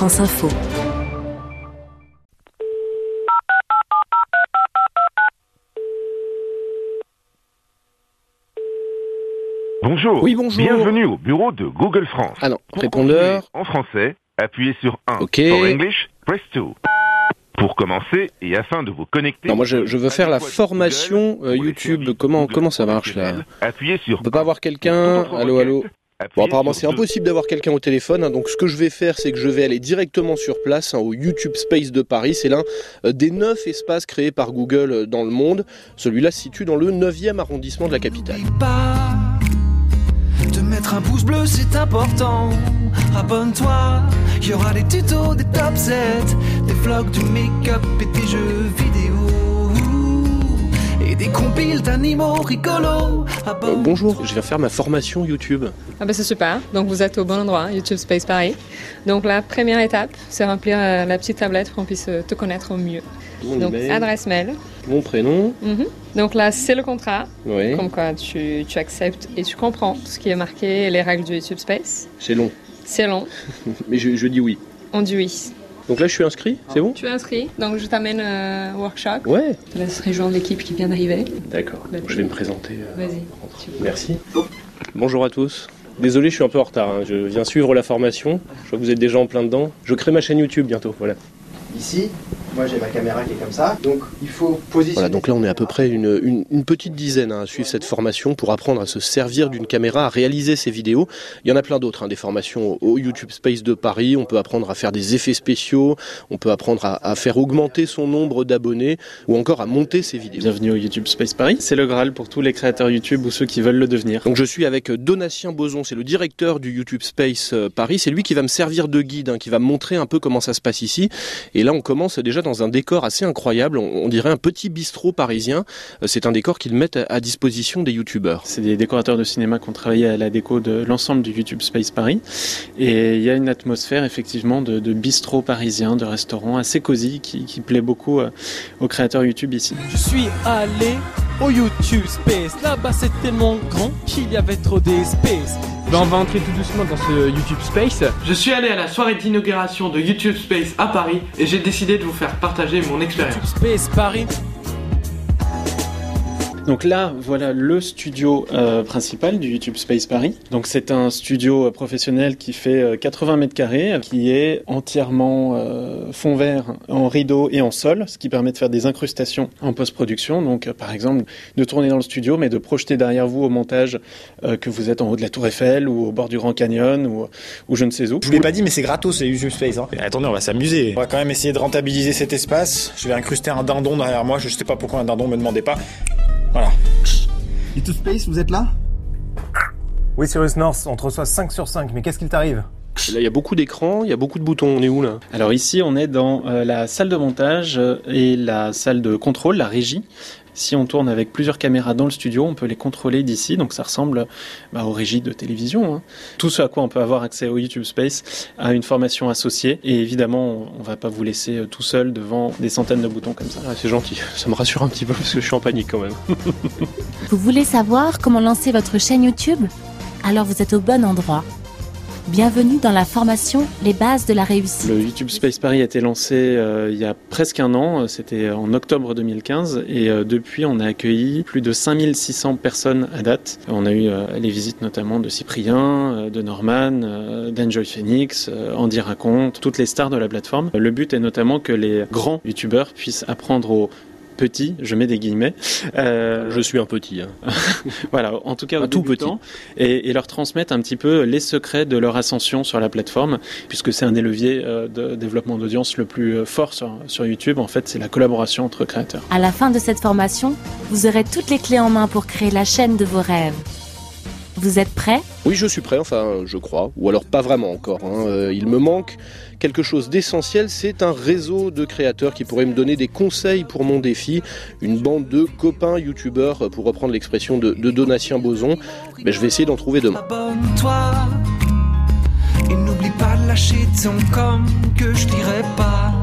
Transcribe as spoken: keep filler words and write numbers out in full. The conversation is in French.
France Info. Bonjour. Oui, bonjour. Bienvenue au bureau de Google France. Ah non, Pour répondeur. continuer en français, appuyez sur un. Ok. For English, press deux. Pour commencer, et afin de vous connecter... Non, moi je, je veux faire la formation euh, YouTube. Comment, comment ça marche là? Appuyez sur On peut pas avoir quelqu'un? Allô, allô? Bon, apparemment c'est impossible d'avoir quelqu'un au téléphone, hein, donc ce que je vais faire, c'est que je vais aller directement sur place, hein, au YouTube Space de Paris. C'est l'un euh, des neuf espaces créés par Google euh, dans le monde. Celui-là se situe dans le neuvième arrondissement de la capitale. Pas de mettre un pouce bleu, c'est important. Abonne-toi, il y aura des tutos, des top sets, des vlogs, du make-up et des jeux vidéo. Et des compiles d'animaux rigolos. Euh, bonjour, je viens faire ma formation YouTube. Ah ben c'est super, donc vous êtes au bon endroit, YouTube Space Paris. Donc la première étape, c'est remplir euh, la petite tablette pour qu'on puisse euh, te connaître au mieux. Mon Donc email, adresse mail. mon prénom. Mhm. Donc là c'est le contrat, Oui. comme quoi tu, tu acceptes et tu comprends tout ce qui est marqué, les règles du YouTube Space. C'est long, C'est long, mais je, je dis oui. on dit oui. Donc là je suis inscrit, c'est bon? Tu es inscrit, donc je t'amène euh, au workshop. Ouais. Je te laisse rejoindre l'équipe qui vient d'arriver. D'accord, Vas-y. je vais me présenter. euh, Vas-y. Merci. Bonjour à tous. Désolé, je suis un peu en retard, hein. Je viens suivre la formation. Je vois que vous êtes déjà en plein dedans. Je crée ma chaîne YouTube bientôt, voilà. Ici, moi j'ai ma caméra qui est comme ça, donc il faut positionner. Voilà, donc là on est à peu près une, une, une petite dizaine, hein, à suivre cette formation pour apprendre à se servir d'une caméra, à réaliser ses vidéos. Il y en a plein d'autres, hein, des formations au YouTube Space de Paris. On peut apprendre à faire des effets spéciaux, on peut apprendre à, à faire augmenter son nombre d'abonnés ou encore à monter ses vidéos. Bienvenue au YouTube Space Paris, c'est le Graal pour tous les créateurs YouTube ou ceux qui veulent le devenir. Donc je suis avec Donatien Boson, c'est le directeur du YouTube Space Paris. C'est lui qui va me servir de guide, hein, qui va me montrer un peu comment ça se passe ici. Et là on commence déjà dans un décor assez incroyable, on, on dirait un petit bistrot parisien. C'est un décor qu'ils mettent à, à disposition des youtubeurs. C'est des décorateurs de cinéma qui ont travaillé à la déco de l'ensemble du YouTube Space Paris. Et il y a une atmosphère effectivement de, de bistrot parisien, de restaurant assez cosy qui, qui plaît beaucoup euh, aux créateurs YouTube ici. Je suis allé au YouTube Space. Là-bas c'est tellement grand qu'il y avait trop d'espace. Ben on va entrer tout doucement dans ce YouTube Space. Je suis allé à la soirée d'inauguration de YouTube Space à Paris et j'ai décidé de vous faire partager mon expérience. YouTube Space Paris. Donc là, voilà le studio euh, principal du YouTube Space Paris. Donc c'est un studio euh, professionnel qui fait euh, quatre-vingts mètres carrés, qui est entièrement euh, fond vert en rideau et en sol, ce qui permet de faire des incrustations en post-production. Donc euh, par exemple, de tourner dans le studio, mais de projeter derrière vous au montage euh, que vous êtes en haut de la Tour Eiffel ou au bord du Grand Canyon ou, ou je ne sais où. Je vous l'ai pas dit, mais c'est gratos, c'est YouTube Space. Hein. Attendez, on va s'amuser. On va quand même essayer de rentabiliser cet espace. Je vais incruster un dindon derrière moi. Je sais pas pourquoi un dindon, me demandez pas. Voilà. YouTube Space, vous êtes là? Oui, Cyrus North, on te reçoit cinq sur cinq, mais qu'est-ce qu'il t'arrive? Là, il y a beaucoup d'écrans, il y a beaucoup de boutons. On est où là? Alors ici, on est dans euh, la salle de montage et la salle de contrôle, la régie. Si on tourne avec plusieurs caméras dans le studio, on peut les contrôler d'ici, donc ça ressemble bah, aux régies de télévision. Hein. Tout ce à quoi on peut avoir accès au YouTube Space a une formation associée, et évidemment, on ne va pas vous laisser tout seul devant des centaines de boutons comme ça. Ah, c'est gentil, ça me rassure un petit peu parce que je suis en panique quand même. Vous voulez savoir comment lancer votre chaîne YouTube? Alors vous êtes au bon endroit. Bienvenue dans la formation Les bases de la réussite. Le YouTube Space Paris a été lancé euh, il y a presque un an, c'était en octobre deux mille quinze, et euh, depuis on a accueilli plus de cinq mille six cents personnes à date. On a eu euh, les visites notamment de Cyprien, euh, de Norman, euh, d'Enjoy Phoenix, euh, Andy Raconte, toutes les stars de la plateforme. Le but est notamment que les grands youtubeurs puissent apprendre aux petit, je mets des guillemets. Euh, je suis un petit. Hein. Voilà, en tout cas au un tout petit. Et, et leur transmettre un petit peu les secrets de leur ascension sur la plateforme, puisque c'est un des leviers euh, de développement d'audience le plus fort sur, sur YouTube. En fait, c'est la collaboration entre créateurs. À la fin de cette formation, vous aurez toutes les clés en main pour créer la chaîne de vos rêves. Vous êtes prêts? Oui, je suis prêt, enfin, je crois. Ou alors pas vraiment encore. Hein. Euh, il me manque quelque chose d'essentiel, c'est un réseau de créateurs qui pourraient me donner des conseils pour mon défi. Une bande de copains youtubeurs, pour reprendre l'expression de, de Donatien Boson. Ben, je vais essayer d'en trouver demain. Abonne-toi et n'oublie pas de lâcher ton com que je dirai pas.